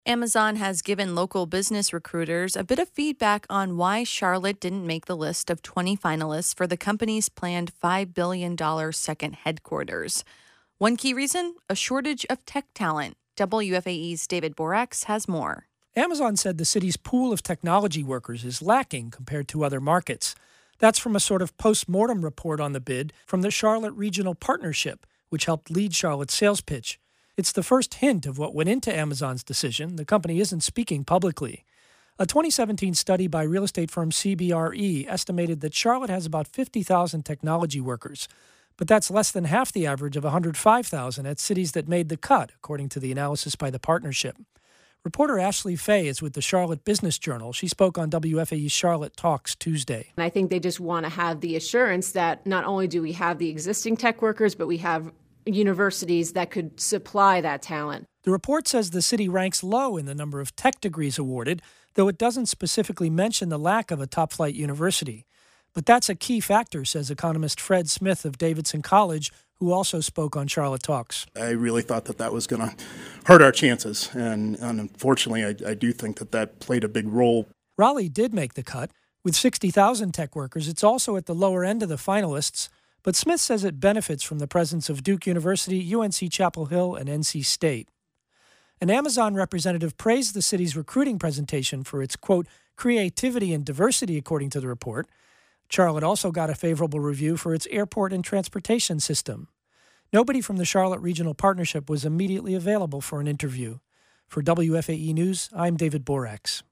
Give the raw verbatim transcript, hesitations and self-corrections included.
Amazon has given local business recruiters a bit of feedback on why Charlotte didn't make the list of twenty finalists for the company's planned five billion dollars second headquarters. One key reason? A shortage of tech talent. W F A E's David Borax has more. Amazon said the city's pool of technology workers is lacking compared to other markets. That's from a sort of post-mortem report on the bid from the Charlotte Regional Partnership, which helped lead Charlotte's sales pitch. It's the first hint of what went into Amazon's decision. The company isn't speaking publicly. A twenty seventeen study by real estate firm C B R E estimated that Charlotte has about fifty thousand technology workers, but that's less than half the average of one hundred five thousand at cities that made the cut, according to the analysis by the partnership. Reporter Ashley Fay is with the Charlotte Business Journal. She spoke on W F A E's Charlotte Talks Tuesday. And I think they just want to have the assurance that not only do we have the existing tech workers, but we have universities that could supply that talent. The report says the city ranks low in the number of tech degrees awarded, though it doesn't specifically mention the lack of a top-flight university. But that's a key factor, says economist Fred Smith of Davidson College, who also spoke on Charlotte Talks. I really thought that that was going to hurt our chances, and, and unfortunately, I, I do think that that played a big role. Raleigh did make the cut. With sixty thousand tech workers, it's also at the lower end of the finalists, but Smith says it benefits from the presence of Duke University, U N C Chapel Hill, and N C State. An Amazon representative praised the city's recruiting presentation for its, quote, creativity and diversity, according to the report. Charlotte also got a favorable review for its airport and transportation system. Nobody from the Charlotte Regional Partnership was immediately available for an interview. For W F A E News, I'm David Borax.